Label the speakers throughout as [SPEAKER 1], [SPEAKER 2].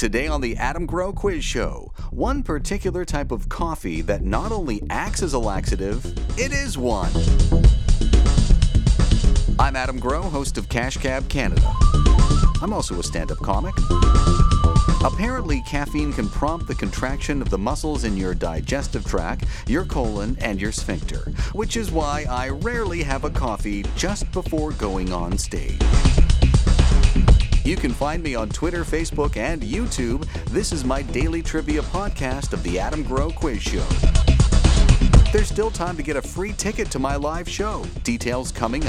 [SPEAKER 1] Today on the Adam Grow Quiz Show, one particular type of coffee that not only acts as a laxative, it is one. I'm Adam Grow, host of Cash Cab Canada. I'm also a stand-up comic. Apparently, caffeine can prompt the contraction of the muscles in your digestive tract, your colon, and your sphincter, which is why I rarely have a coffee just before going on stage. You can find me on Twitter, Facebook, and YouTube. This is my daily trivia podcast of the Adam Grow Quiz Show. There's still time to get a free ticket to my live show. Details coming up.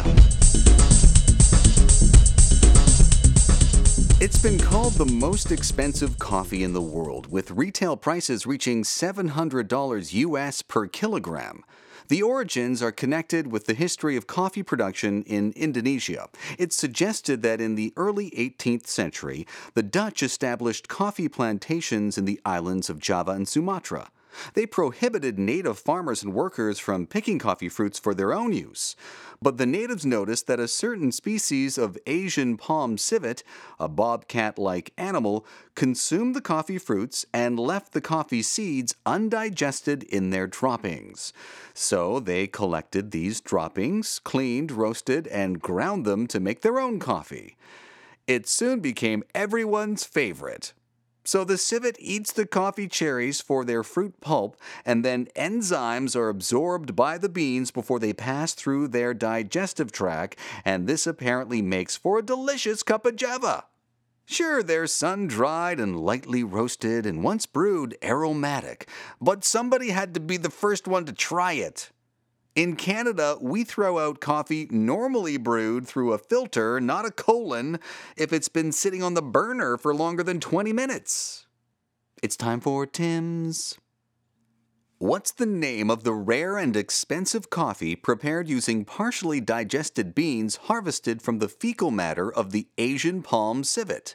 [SPEAKER 1] It's been called the most expensive coffee in the world, with retail prices reaching $700 US per kilogram. The origins are connected with the history of coffee production in Indonesia. It's suggested that in the early 18th century, the Dutch established coffee plantations in the islands of Java and Sumatra. They prohibited native farmers and workers from picking coffee fruits for their own use. But the natives noticed that a certain species of Asian palm civet, a bobcat-like animal, consumed the coffee fruits and left the coffee seeds undigested in their droppings. So they collected these droppings, cleaned, roasted, and ground them to make their own coffee. It soon became everyone's favorite. So the civet eats the coffee cherries for their fruit pulp, and then enzymes are absorbed by the beans before they pass through their digestive tract, and this apparently makes for a delicious cup of java. Sure, they're sun-dried and lightly roasted and once brewed aromatic, but somebody had to be the first one to try it. In Canada, we throw out coffee normally brewed through a filter, not a colon, if it's been sitting on the burner for longer than 20 minutes. It's time for Tim's. What's the name of the rare and expensive coffee prepared using partially digested beans harvested from the fecal matter of the Asian palm civet?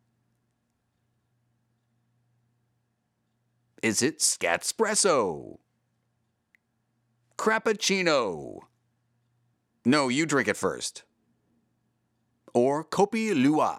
[SPEAKER 1] Is it Scatspresso? Crappuccino. No, you drink it first. Or Kopi Luwak.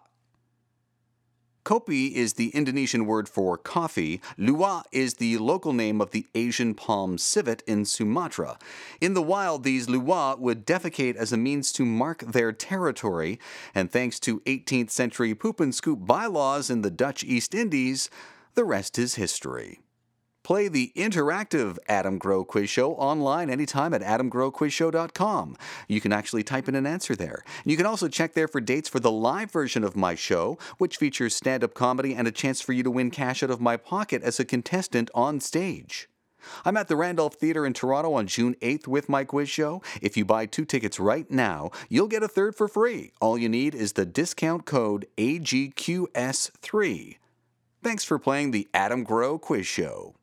[SPEAKER 1] Kopi is the Indonesian word for coffee. Luwak is the local name of the Asian palm civet in Sumatra. In the wild, these luwak would defecate as a means to mark their territory, and thanks to 18th century poop and scoop bylaws in the Dutch East Indies, the rest is history. Play the interactive Adam Grow Quiz Show online anytime at adamgrowquizshow.com. You can actually type in an answer there. You can also check there for dates for the live version of my show, which features stand-up comedy and a chance for you to win cash out of my pocket as a contestant on stage. I'm at the Randolph Theatre in Toronto on June 8th with my quiz show. If you buy 2 tickets right now, you'll get a third for free. All you need is the discount code AGQS3. Thanks for playing the Adam Grow Quiz Show.